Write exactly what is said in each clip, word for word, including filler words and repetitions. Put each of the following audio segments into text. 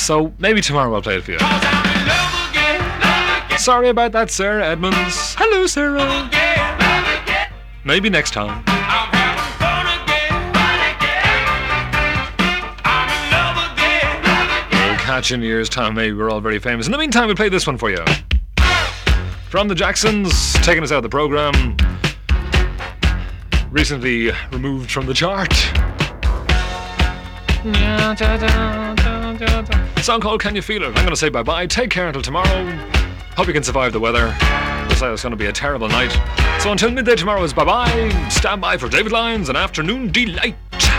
so maybe tomorrow I'll play it for you. Sorry about that, Sarah Edmonds. Hello, Sarah. Maybe next time. We'll catch you in a year's time. Maybe we're all very famous. In the meantime, we'll play this one for you. From the Jacksons, taking us out of the programme. Recently removed from the chart. A song called Can You Feel It? I'm going to say bye-bye. Take care until tomorrow. Hope you can survive the weather. Looks like it's going to be a terrible night. So until midday tomorrow is bye-bye. Stand by for David Lyons and Afternoon Delight.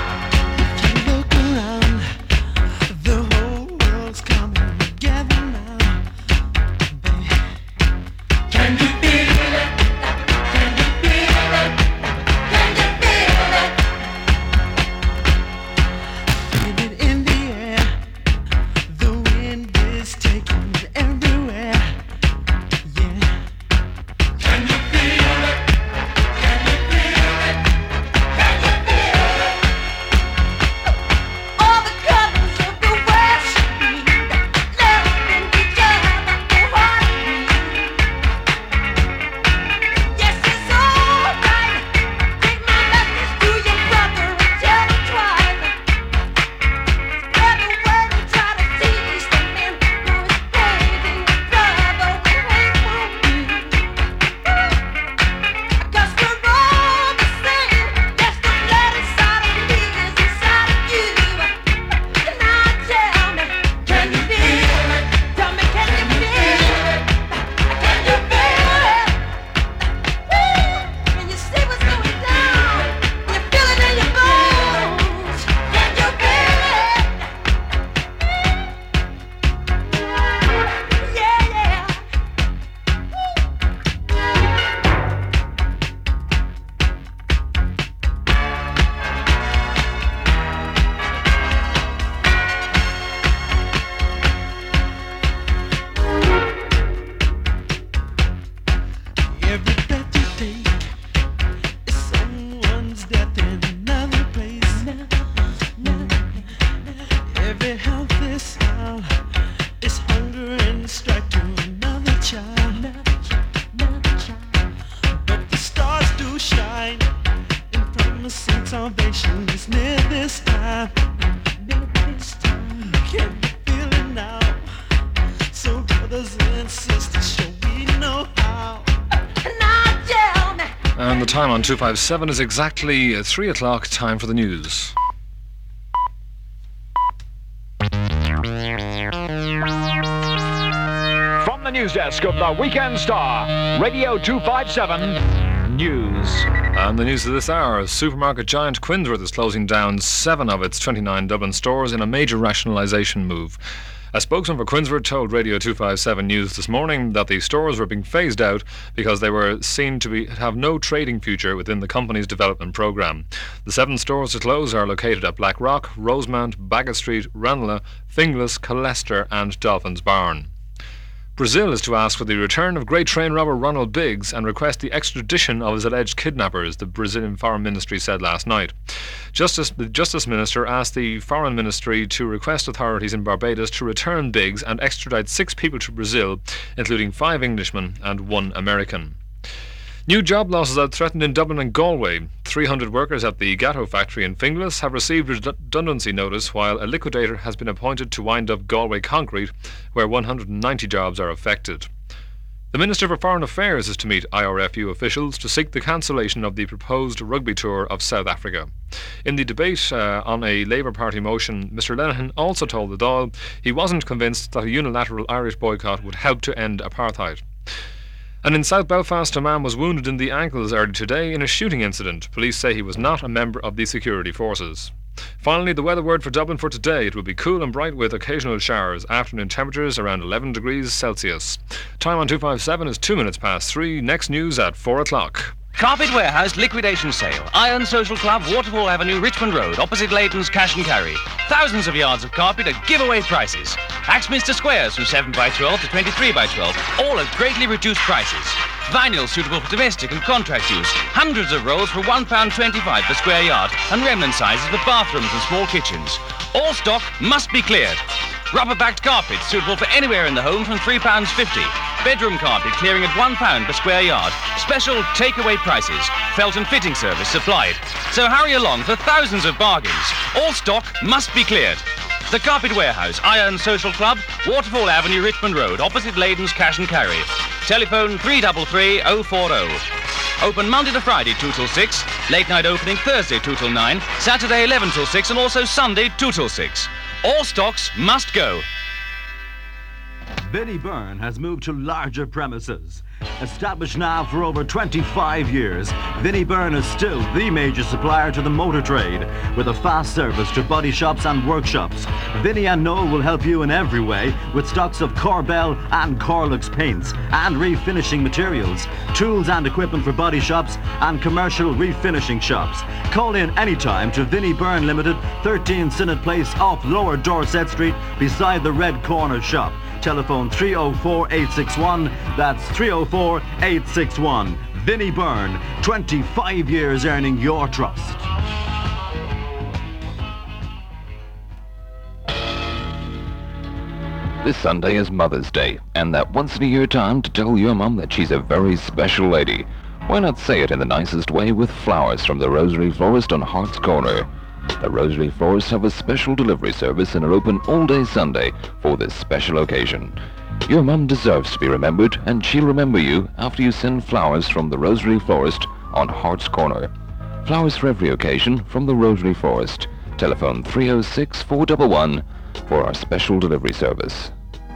And the time on two five seven is exactly three o'clock, time for the news. From the news desk of the Weekend Star, Radio two fifty-seven News. And the news of this hour, supermarket giant Quinnsworth is closing down seven of its twenty-nine Dublin stores in a major rationalisation move. A spokesman for Quinnsworth told Radio two fifty-seven News this morning that the stores were being phased out because they were seen to be have no trading future within the company's development programme. The seven stores to close are located at Blackrock, Rosemount, Bagot Street, Ranelagh, Finglas, Colester and Dolphins Barn. Brazil is to ask for the return of great train robber Ronald Biggs and request the extradition of his alleged kidnappers, the Brazilian Foreign Ministry said last night. Justice, the Justice Minister asked the Foreign Ministry to request authorities in Barbados to return Biggs and extradite six people to Brazil, including five Englishmen and one American. New job losses are threatened in Dublin and Galway. three hundred workers at the Gatto factory in Finglas have received redundancy notice, while a liquidator has been appointed to wind up Galway Concrete, where one hundred ninety jobs are affected. The Minister for Foreign Affairs is to meet I R F U officials to seek the cancellation of the proposed rugby tour of South Africa. In the debate uh, on a Labour Party motion, Mr Lenihan also told the Dáil he wasn't convinced that a unilateral Irish boycott would help to end apartheid. And in South Belfast, a man was wounded in the ankles early today in a shooting incident. Police say he was not a member of the security forces. Finally, the weather word for Dublin for today. It will be cool and bright with occasional showers. Afternoon temperatures around eleven degrees Celsius. Time on two fifty-seven is two minutes past three. Next news at four o'clock. Carpet Warehouse liquidation sale. Iron Social Club, Waterfall Avenue, Richmond Road, opposite Leighton's Cash and Carry. Thousands of yards of carpet at giveaway prices. Axminster Squares from seven by twelve to twenty-three by twelve, all at greatly reduced prices. Vinyl suitable for domestic and contract use. Hundreds of rolls for one pound twenty-five per square yard, and remnant sizes for bathrooms and small kitchens. All stock must be cleared. Rubber-backed carpet suitable for anywhere in the home from three pounds fifty. Bedroom carpet clearing at one pound per square yard. Special takeaway prices. Felt and fitting service supplied. So hurry along for thousands of bargains. All stock must be cleared. The Carpet Warehouse, Iron Social Club, Waterfall Avenue, Richmond Road, opposite Leyden's Cash and Carry. Telephone three three three, oh four oh. Open Monday to Friday, two till six. Late night opening Thursday, two till nine. Saturday, eleven till six. And also Sunday, two till six. All stocks must go. Vinnie Byrne has moved to larger premises. Established now for over twenty-five years, Vinnie Byrne is still the major supplier to the motor trade, with a fast service to body shops and workshops. Vinnie and Noel will help you in every way with stocks of Corbel and Corlux paints and refinishing materials, tools and equipment for body shops and commercial refinishing shops. Call in anytime to Vinnie Byrne Limited, thirteen Synod Place off Lower Dorset Street beside the Red Corner shop. Telephone three oh four, eight six one, that's three oh four, eight six one. Vinnie Byrne, twenty-five years earning your trust. This Sunday is Mother's Day, and that once in a year time to tell your mum that she's a very special lady. Why not say it in the nicest way with flowers from the Rosary Florist on Hart's Corner? The Rosary Florists have a special delivery service and are open all day Sunday for this special occasion. Your mum deserves to be remembered, and she'll remember you after you send flowers from the Rosary Florist on Hart's Corner. Flowers for every occasion from the Rosary Florist. Telephone three oh six, four one one for our special delivery service.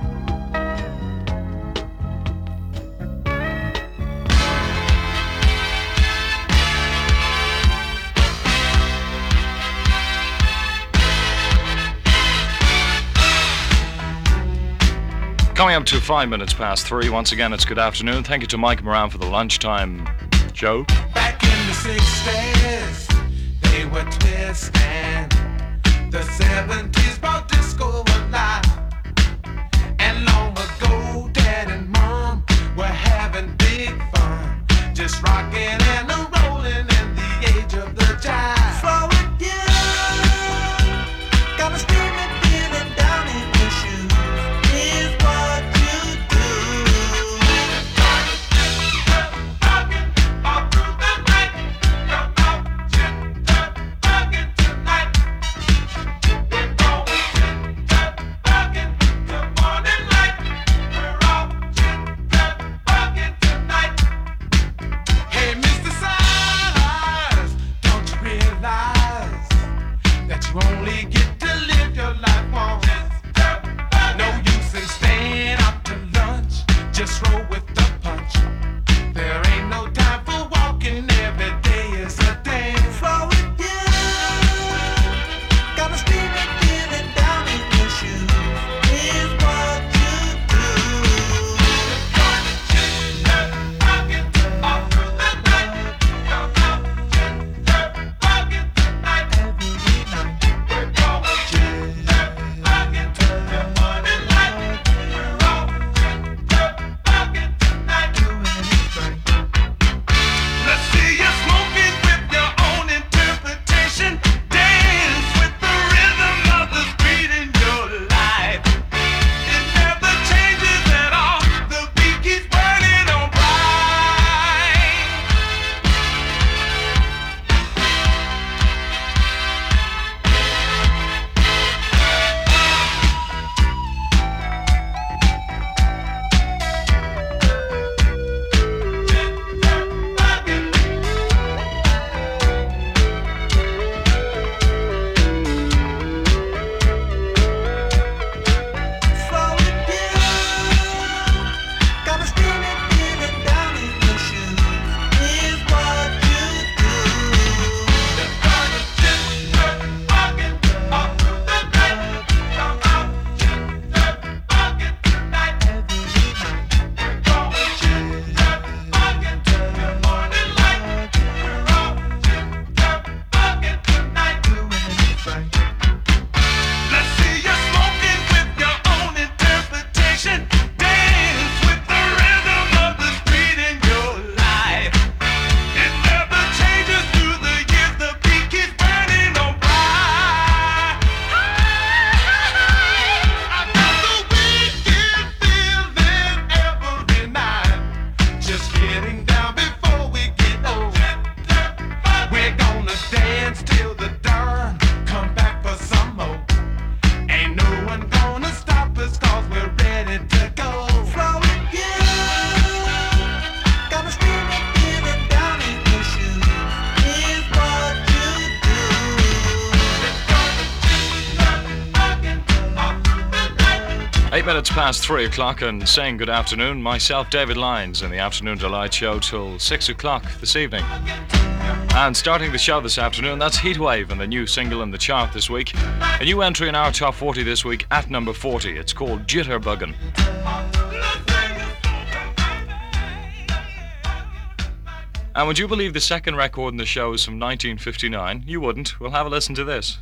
Coming up to five minutes past three. Once again, it's good afternoon. Thank you to Mike Moran for the lunchtime joke. Back in the sixties, they were twisting. The seventies brought disco alive. And long ago, Dad and Mom were having big fun, just rocking and a rolling in the age of the jive. Slow it down, got a steaming feeling down in your shoes. Here's what you do. Rockin' all through the night. Come out, jitterbugging tonight. We're going jitterbugging till morning light. We're all jitterbugging tonight. Hey, Mister Size, don't you realize that you only get to live your life once? No use in staying out to lunch, just roll with the punch. There ain't no time for walking, every day is a dance. Slow it down, got a steaming feeling down in your shoes. Here's what you do. Jitterbugging all through the night. Come out, jitterbugging tonight. Every night. We're going Eight minutes past three o'clock and saying good afternoon, myself, David Lyons, in the Afternoon Delight Show till six o'clock this evening. And starting the show this afternoon, that's Heatwave and the new single in the chart this week. A new entry in our top forty this week at number forty. It's called Jitterbuggin'. And would you believe the second record in the show is from nineteen fifty-nine? You wouldn't. We'll have a listen to this.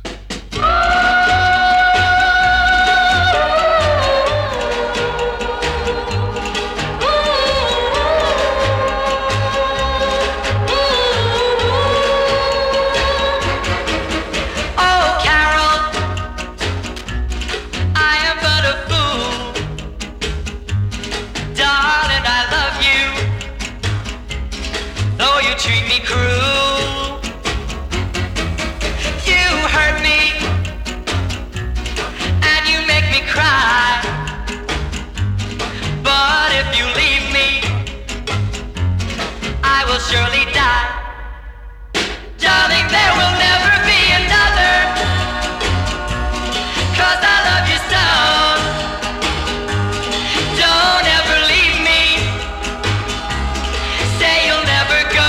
Treat me cruel. You hurt me, and you make me cry. But if you leave me, I will surely die. Darling, there will never be another, 'cause I love you so. Don't ever leave me. Say you'll never go.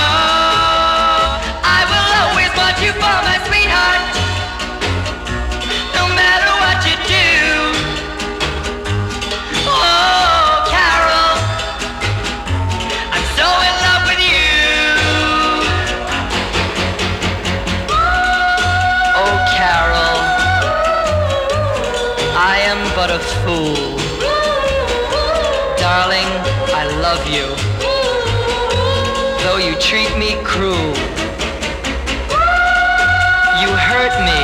You for my sweetheart, no matter what you do. Oh, Carol, I'm so in love with you. Oh, Carol, I am but a fool. Darling, I love you, though you treat me cruel. You hurt me,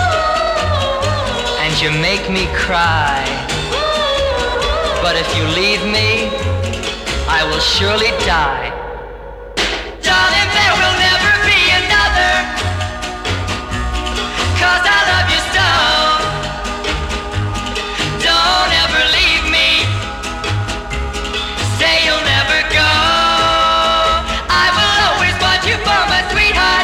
and you make me cry. But if you leave me, I will surely die. Darling, there will never be another, 'cause I love you so. Don't ever leave me. Say you'll never go. I will always want you for my sweetheart.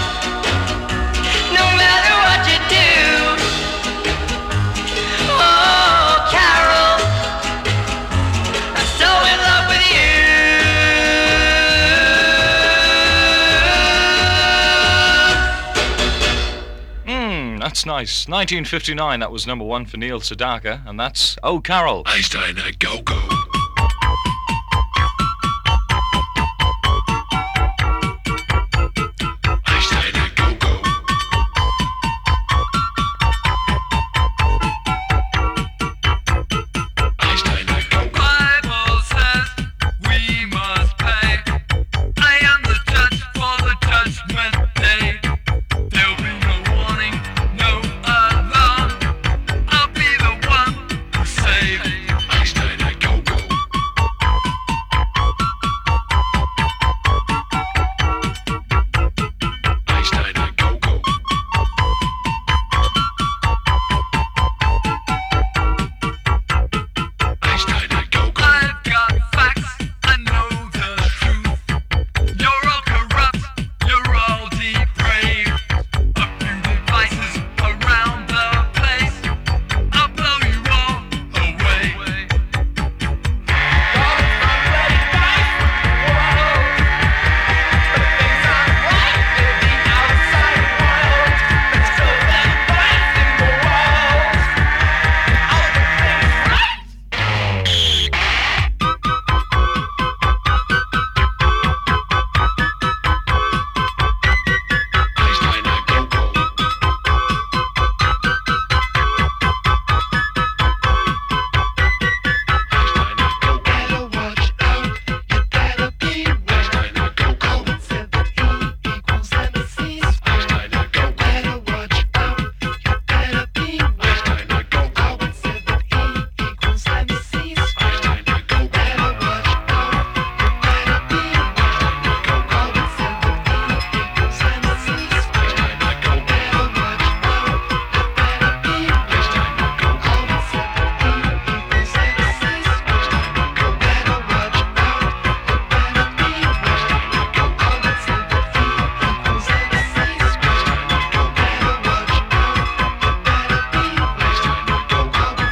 That's nice. nineteen fifty-nine, that was number one for Neil Sedaka, and that's Oh Carol. Einstein at Go-Go. Einstein at Go-Go. Einstein at Go-Go. Bible says we must pay. I am the judge for the judgment day. There'll be no warning, no alarm. I'll be the one who saves. Einstein at Go-Go.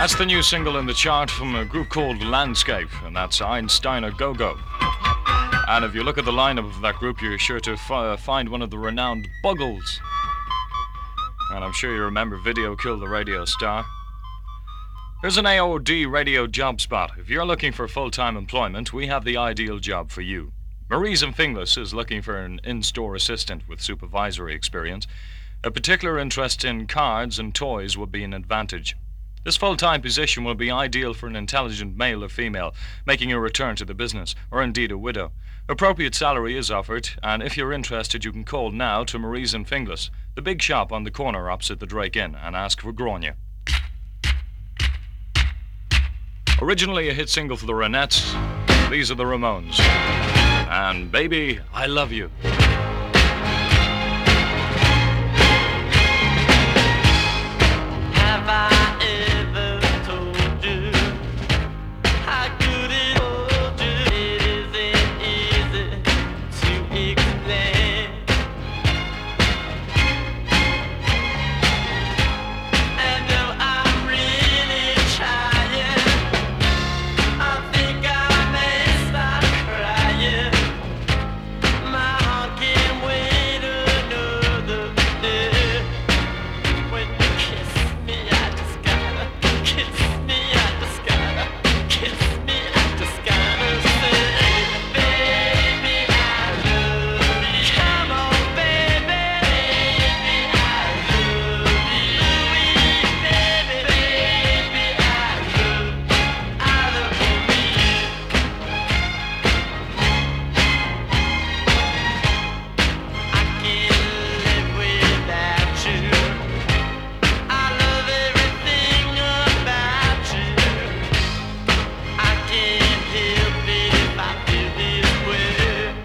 That's the new single in the chart from a group called Landscape, and that's Einstein a Go-Go. And if you look at the lineup of that group, you're sure to fi- find one of the renowned Buggles. And I'm sure you remember Video Killed the Radio Star. Here's an A O D radio job spot. If you're looking for full-time employment, we have the ideal job for you. Maurice and Finglas is looking for an in-store assistant with supervisory experience. A particular interest in cards and toys would be an advantage. This full-time position will be ideal for an intelligent male or female making a return to the business, or indeed a widow. Appropriate salary is offered, and if you're interested, you can call now to Maurice and Finglas, the big shop on the corner opposite the Drake Inn, and ask for Grania. Originally a hit single for the Ronettes, these are the Ramones. And Baby, I Love You. Have I ever told you how good it hold you? It isn't easy to explain. And though I'm really trying, I think I may start crying. My heart can't wait another day. When you kiss me, I just gotta kiss me, I just gotta kiss me, I just gotta say, baby, I love you. Come on, baby, baby, I love you. Baby, baby, I love, I love you. I can't live without you. I love everything about you. I can't help it if I feel this way.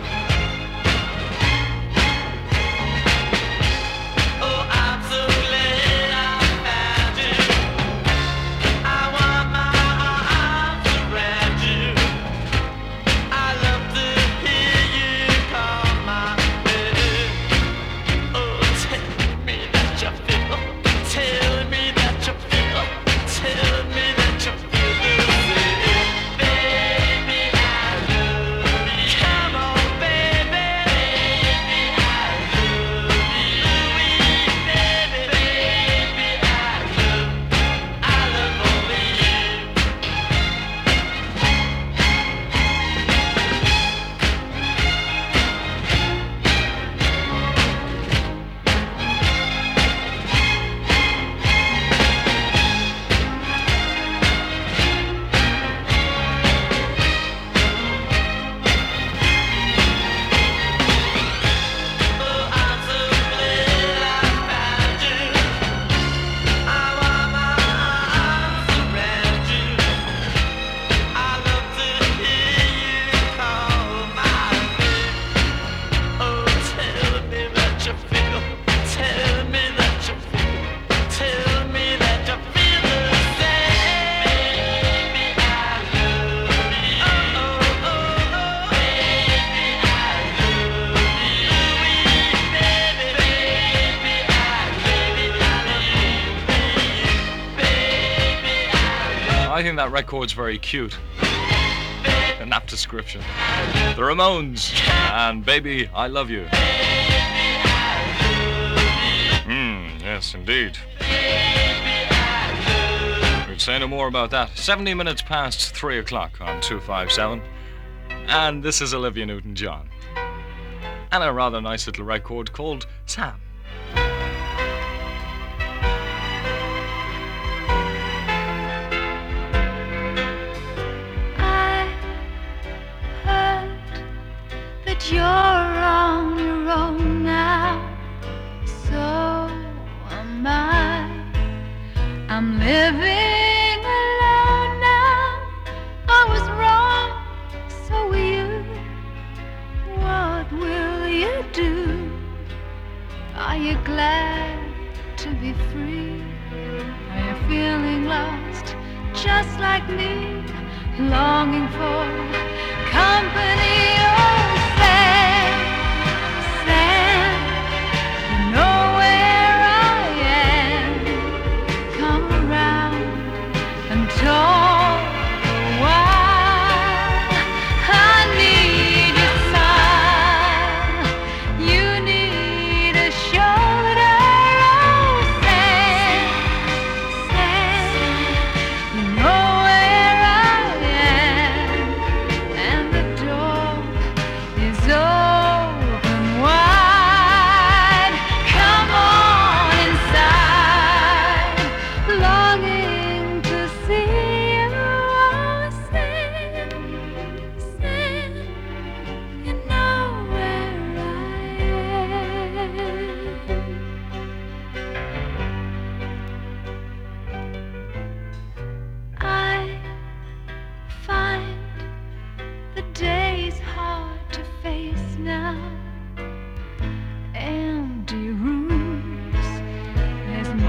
Oh, I'm so glad I found you. I want my arms around you. I love to hear you call my name. Oh, tell me that you feel, tell me that you feel, tell me that you feel the same. Baby, I love you. Come on, baby, baby, I love you. Baby, baby, I love, I love only you. Oh, I'm so glad I found you. I want my arms around you. I love to hear you call my name. Oh, tell me that you feel, tell me that you feel, tell me that you feel the same. Baby, I love you. Oh, oh, oh, oh. Baby, I love you. Baby, baby, I baby, I love you. Baby, I love I think that record's very cute. An apt description. The Ramones and Baby, I Love You. Hmm, yes, indeed. We'd say no more about that. seventy minutes past three o'clock on two five seven. And this is Olivia Newton-John. And a rather nice little record called Sam. I heard that you're on your own now. So am I. I'm living alone now. I was wrong, so were you. What will you do? Are you glad to be free? Are you feeling lost, just like me, longing for company? Oh, Sam, Sam, you know where I am. Come around,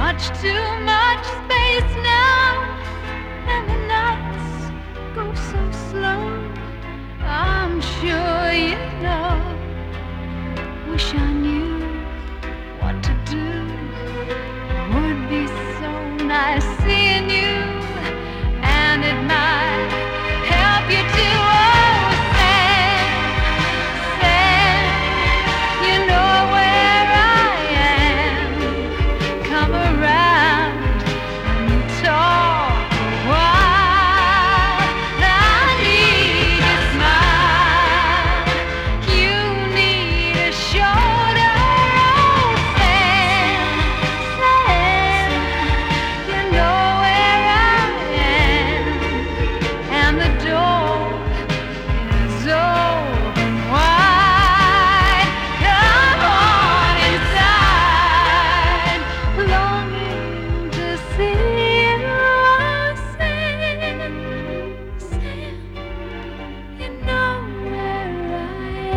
much too much space now, and the nights go so slow. I'm sure you know. Wish I knew what to do. Would be so nice seeing you, and it might help you to. Oh, Sam, Sam, you know where I am. Come around and talk a while. I need a smile. You need a shoulder. Oh, Sam, Sam, you know where I am. And the door is open wide. Come on inside, longing to see you. Sam, Sam, you know where I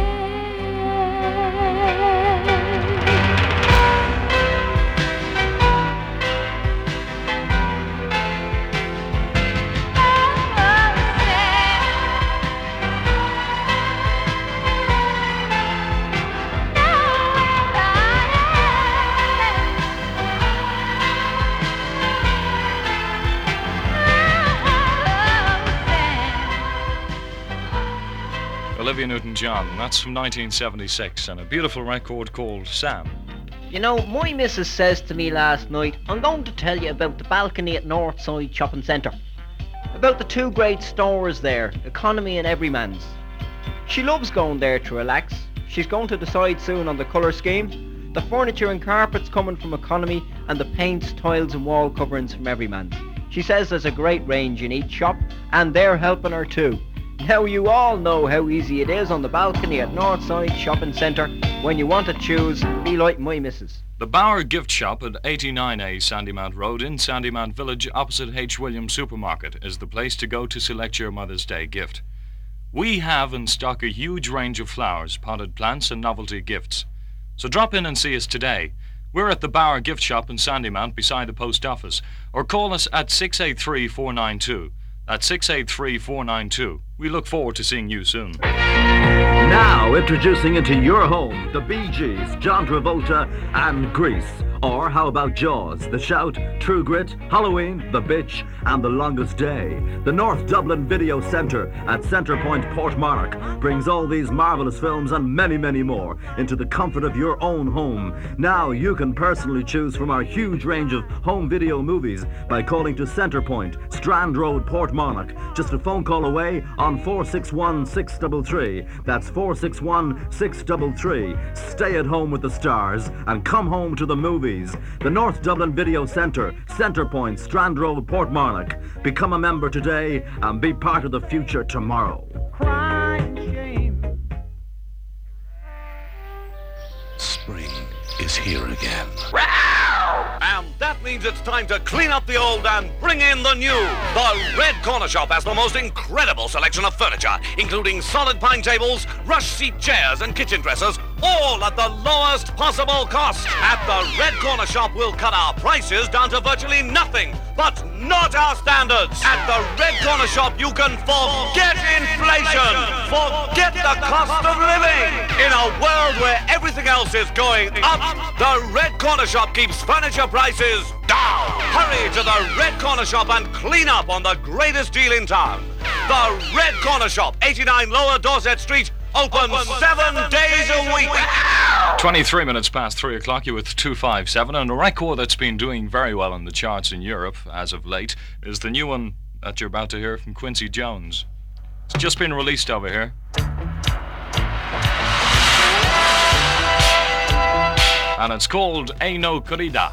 Olivia Newton-John, that's from nineteen seventy-six, and a beautiful record called Sam. You know, my missus says to me last night, I'm going to tell you about the balcony at Northside Shopping Centre. About the two great stores there, Economy and Everyman's. She loves going there to relax. She's going to decide soon on the colour scheme. The furniture and carpets coming from Economy, and the paints, tiles and wall coverings from Everyman's. She says there's a great range in each shop, and they're helping her too. Now you all know how easy it is on the balcony at Northside Shopping Centre when you want to choose, be like my missus. The Bauer Gift Shop at eighty-nine A Sandymount Road in Sandymount Village opposite H. Williams Supermarket is the place to go to select your Mother's Day gift. We have in stock a huge range of flowers, potted plants and novelty gifts. So drop in and see us today. We're at the Bauer Gift Shop in Sandymount beside the post office, or call us at six eight three, four nine two. That's six eight three, four nine two. We look forward to seeing you soon. Now introducing into your home the Bee Gees, John Travolta and Grease. Or how about Jaws, The Shout, True Grit, Halloween, The Bitch and The Longest Day. The North Dublin Video Centre at Centrepoint Portmarnock brings all these marvellous films and many, many more into the comfort of your own home. Now you can personally choose from our huge range of home video movies by calling to Centrepoint, Strand Road, Portmarnock. Just a phone call away on four six one, six three three. That's four six one, six three three. Stay at home with the stars and come home to the movies. The North Dublin Video Centre, Centrepoint, Strand Road, Portmarnock. Become a member today and be part of the future tomorrow. Spring is here again. And that means it's time to clean up the old and bring in the new. The Red Corner Shop has the most incredible selection of furniture, including solid pine tables, rush seat chairs and kitchen dressers, all at the lowest possible cost. At the Red Corner Shop, we'll cut our prices down to virtually nothing, but not our standards. At the Red Corner Shop, you can forget inflation, forget the cost of living. In a world where everything else is going up, the Red Corner Shop keeps furniture prices down. Hurry to the Red Corner Shop and clean up on the greatest deal in town. The Red Corner Shop, eighty-nine Lower Dorset Street, open, open seven, seven days a week. twenty-three minutes past three o'clock, you're with two five seven, and a record that's been doing very well in the charts in Europe as of late is the new one that you're about to hear from Quincy Jones. It's just been released over here. And it's called Ain't No Corrida.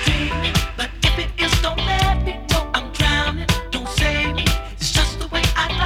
But if it is, don't let me know I'm drowning. Don't save me, it's just the way I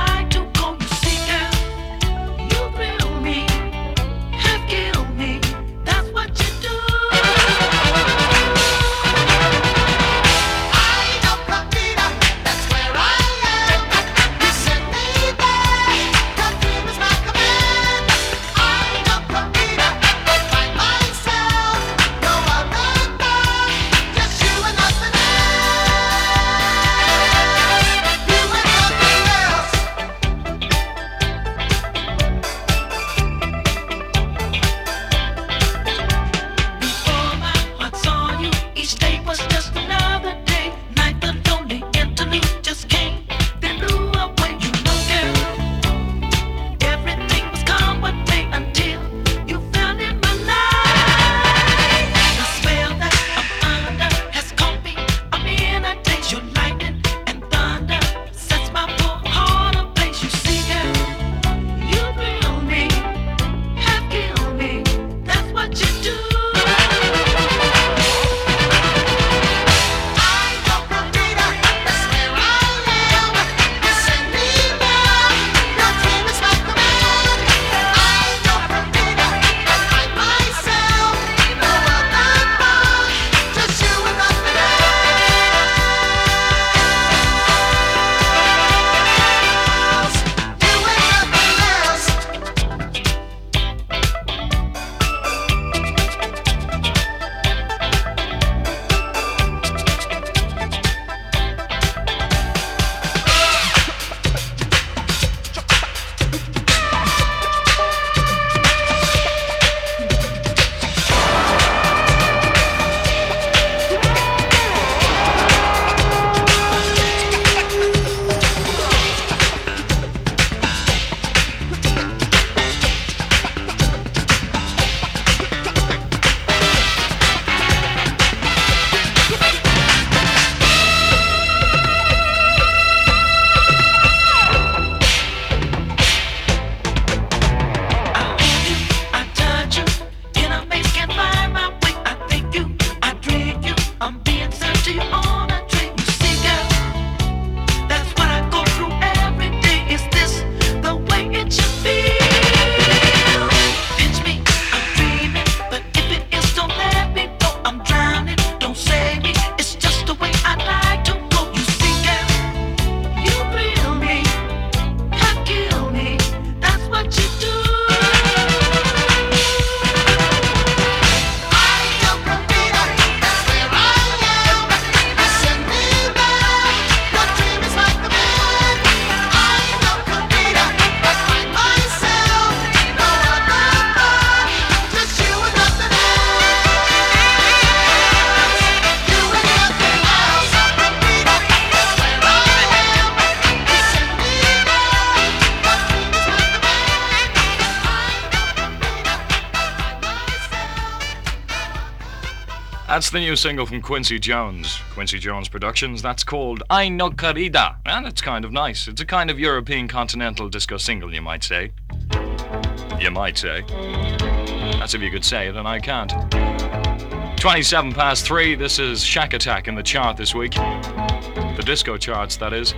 That's the new single from Quincy Jones. Quincy Jones Productions. That's called Ay No Querida. And it's kind of nice. It's a kind of European continental disco single, you might say. You might say. That's if you could say it, and I can't. twenty-seven past three. This is Shack Attack in the chart this week. The disco charts, that is.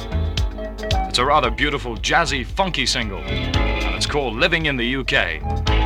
It's a rather beautiful, jazzy, funky single. And it's called Living in the U K.